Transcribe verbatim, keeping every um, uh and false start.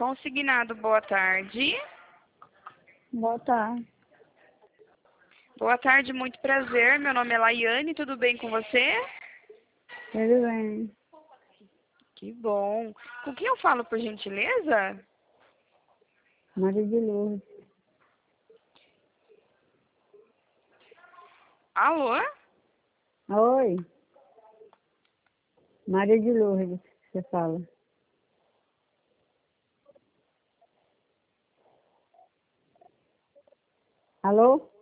Consignado, boa tarde. Boa tarde. Boa tarde, muito prazer. Meu nome é Laiane, tudo bem com você? Tudo bem. Que bom. Com quem eu falo, por gentileza? Maria de Lourdes. Alô? Oi. Maria de Lourdes, você fala. Alô?